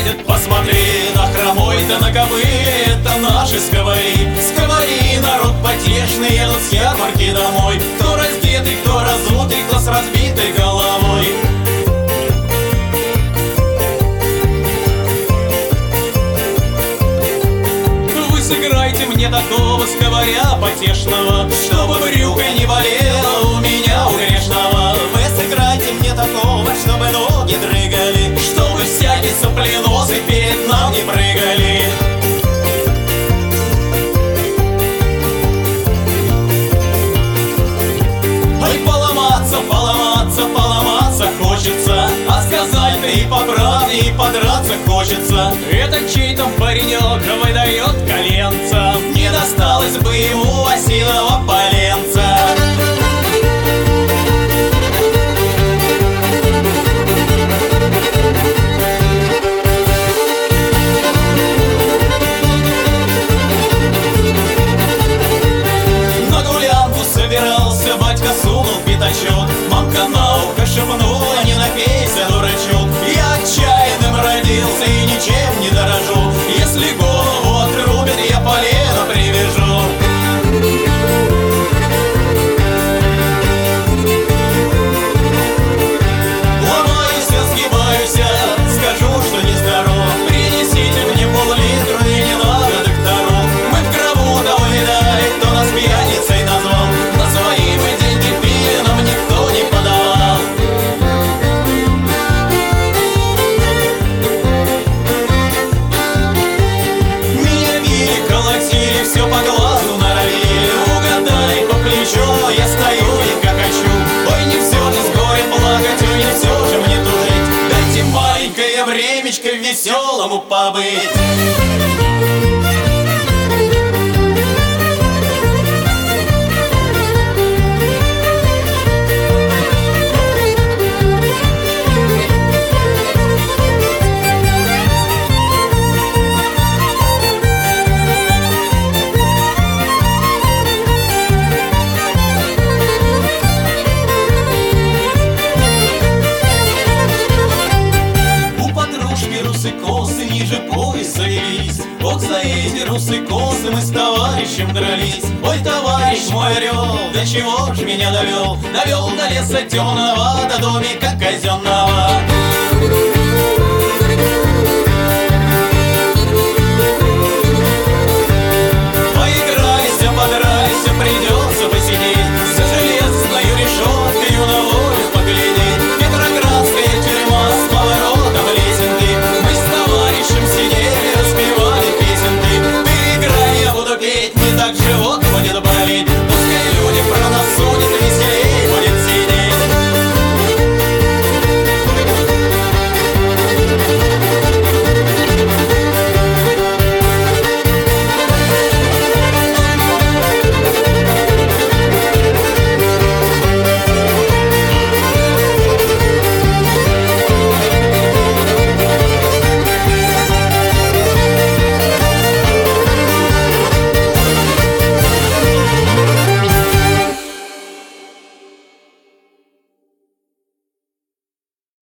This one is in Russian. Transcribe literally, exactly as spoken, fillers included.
едет. Посмотри на хромой, да на кобыле, это наши сковори. Сковори, народ потешный, едут с ярмарки домой. Кто раздетый, кто разутый, кто с разбитой головой. Сыграйте мне такого сковаря потешного, чтобы брюхо не болело у меня, у грешного. Вы сыграйте мне такого, чтобы ноги дрыгали, чтобы всякий сопленосый перед нам не прыгали. Ой, поломаться, поломаться, поломаться хочется, а сказать-то и по правде, и подраться хочется. Это чей там паренек выдает коленца, не досталось бы ему осиного поленца. На гулянку собирался, батька сунул пятачок. Мамка на ухо шепнула: не напейся, дурачок. Я отчаянным родился и ничем не дорожу. Если голову отрубят, я полено привяжу. Ломаюсь, сгибаюсь, скажу, что нездоров. Принесите мне пол-литра и не надо доктору. Мы в гробу того видали, кто нас пьяницей назвал. На свои мы деньги пили, нам никто не подавал. Меня били, колотили, все по глазу норовили. Угадай по плечу, я стою и хохочу. Ой, не все же с горем плакать, ой, не все же мне тужить. Дайте маленькое времечко веселому побыть. Русы-косы ниже пояса велись. Ох, за эти русы-косы мы с товарищем дрались. Ой, товарищ мой орел, до чего ж меня довел? Довел до леса темного, до домика казенного.